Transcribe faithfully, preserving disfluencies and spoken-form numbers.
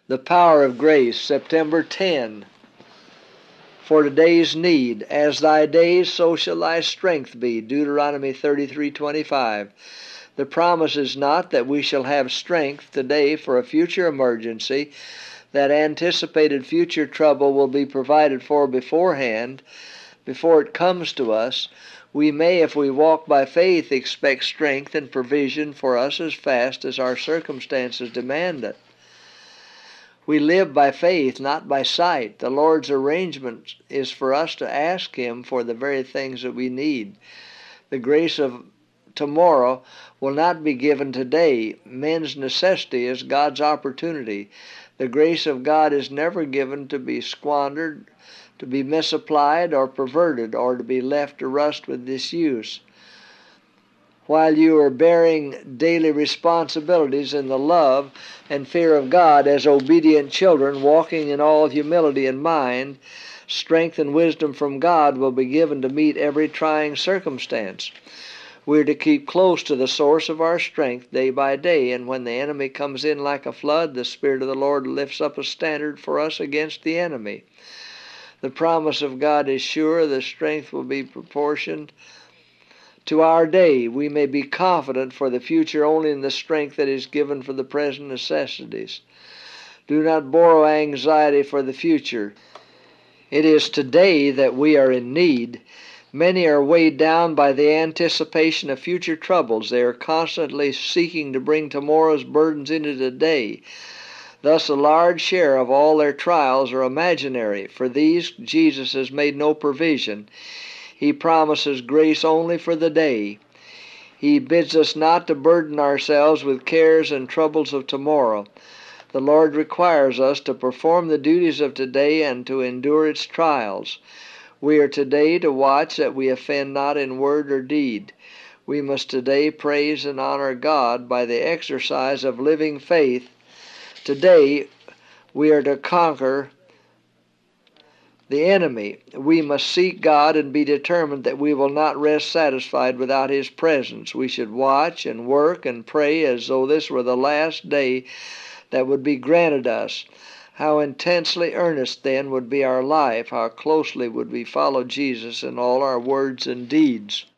The Power of Grace, September tenth. For today's need, as thy days, so shall thy strength be. Deuteronomy thirty-three twenty-five. The promise is not that we shall have strength today for a future emergency, that anticipated future trouble will be provided for beforehand, before it comes to us. We may, if we walk by faith, expect strength and provision for us as fast as our circumstances demand it. We live by faith, not by sight. The Lord's arrangement is for us to ask Him for the very things that we need. The grace of tomorrow will not be given today. Men's necessity is God's opportunity. The grace of God is never given to be squandered, to be misapplied or perverted, or to be left to rust with disuse. While you are bearing daily responsibilities in the love and fear of God as obedient children, walking in all humility in mind, strength and wisdom from God will be given to meet every trying circumstance. We are to keep close to the source of our strength day by day, and when the enemy comes in like a flood, the Spirit of the Lord lifts up a standard for us against the enemy. The promise of God is sure. The strength will be proportioned to our day. We may be confident for the future only in the strength that is given for the present necessities. Do not borrow anxiety for the future. It is today that we are in need. Many are weighed down by the anticipation of future troubles. They are constantly seeking to bring tomorrow's burdens into today. Thus a large share of all their trials are imaginary. For these Jesus has made no provision. He promises grace only for the day. He bids us not to burden ourselves with cares and troubles of tomorrow. The Lord requires us to perform the duties of today and to endure its trials. We are today to watch that we offend not in word or deed. We must today praise and honor God by the exercise of living faith. Today we are to conquer the enemy. We must seek God and be determined that we will not rest satisfied without His presence. We should watch and work and pray as though this were the last day that would be granted us. How intensely earnest then would be our life. How closely would we follow Jesus in all our words and deeds.